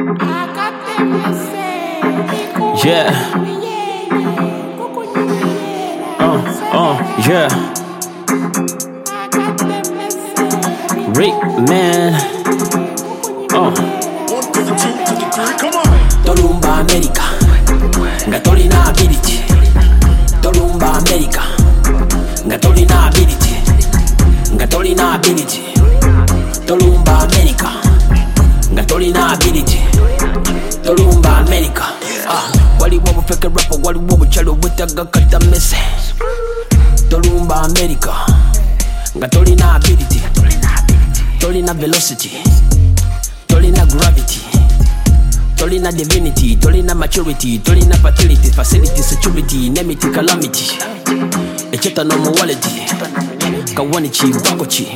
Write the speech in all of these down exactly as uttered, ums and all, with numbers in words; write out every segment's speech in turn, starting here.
Yeah. Uh, uh, yeah. Rick, man. Uh. Tolumba America. Ngatolina ability. Tolumba America. Ngatolina ability. Ngatolina ability. Tolumba America. Ngatolina ability. Tolumba America. Ah, wali wobu fake rapper, wali wobu chalo witaga kata mese. Tolumba America. Ngatolina ability. Tolina velocity. Tolina gravity. Tolina divinity. Tolina maturity. Tolina fertility. Facility, security, nemity, calamity. Echeta no morality. Kawanichi, bakochi.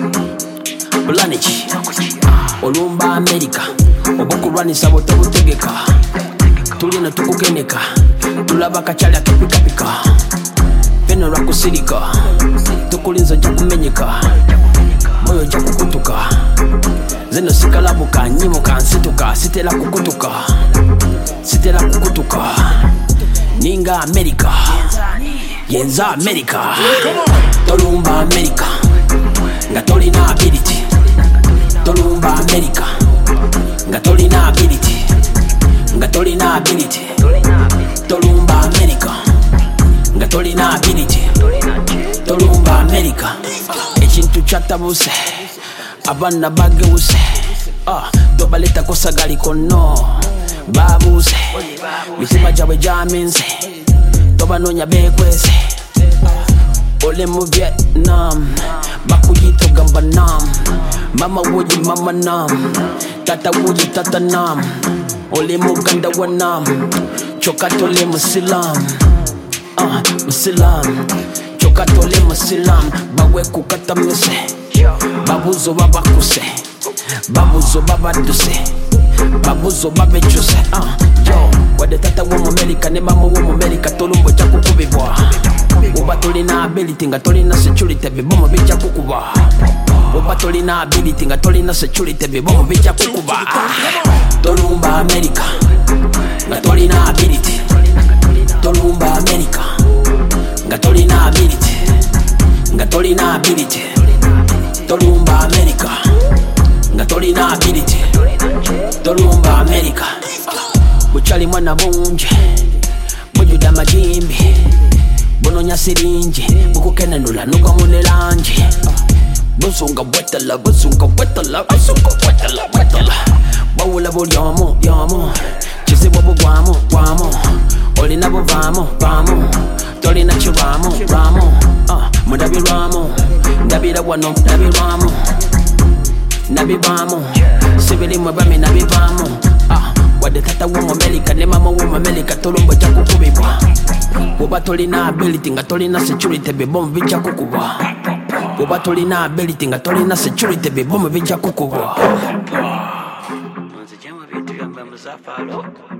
Planichi. Olumba America. Obokurani sabo tabutegeka. Tulina tukugeneka. Tulaba kachala kepika pika. Peno rako silika. Tukulinza jakumenyeka. Moyo jakukutuka. Zeno sikalabuka. Nyimuka nsituka. Sitela kukutuka. Sitela kukutuka. Ninga America. Yenza America. Tolumba America. Ngatolina ability. Tolumba America. Ngatolina ability. Ngatolina ability. Tolumba America. Ngatolina ability. Tolumba America. Echintu chatabuse. Abana baguse. Ah, tobaleta kosagali kono. Babuse. Mitima jawe jaminse. Tobanonya bekwese. Ole mu Vietnam. Bakuyito gamba nam. Mama woji mama nam. Tata woji tata nam. Ole mu ganda wanam. Chokatole musilam. Ah, musilam. Chokatole musilam. Bawe kukata mese. Babuzo babakuse. Babuzo babaduse. Babuzo babechuse. Ah, yo. Wade tata womo America ne mama womo America. Tolumbo chaku kubibwa. Uba tolina ability nga tolina security. Bibomo bicha kukuba. Uba tolina ability nga tolina security. Bibomo bicha kukuba. Tolumba America. Nga tolina ability. Tolumba America. Nga tolina ability. Nga tolina ability. Tolumba America. Nga tolina ability. Tolumba America. Buchali mwana bunje. Bujuda majimbi. Bononya sirinji. Bukukenenula nuka munelanje. Busunga wetala. Busunga wetala. Busunga wetala. Wetala. Bawula buli yamo. Yamo. Chisi wabu guamo. Guamo. Olina bo vamo. Vamo. Tolina chiramo. Ramo. Ah, mudabi ramo. Nabi da wano. Nabi ramo. Nabi vamo. Sibili mwabami nabi vamo. Ah, wade tata womo America. Ne mama womo America. Tolumbo jaku kubibwa. Uba tolina ability nga tolina security. Bibomo bija kukuba. Uba tolina ability nga tolina security. Bibomo bija kukuba. Mwanzi jama vitu yamba mzafalo.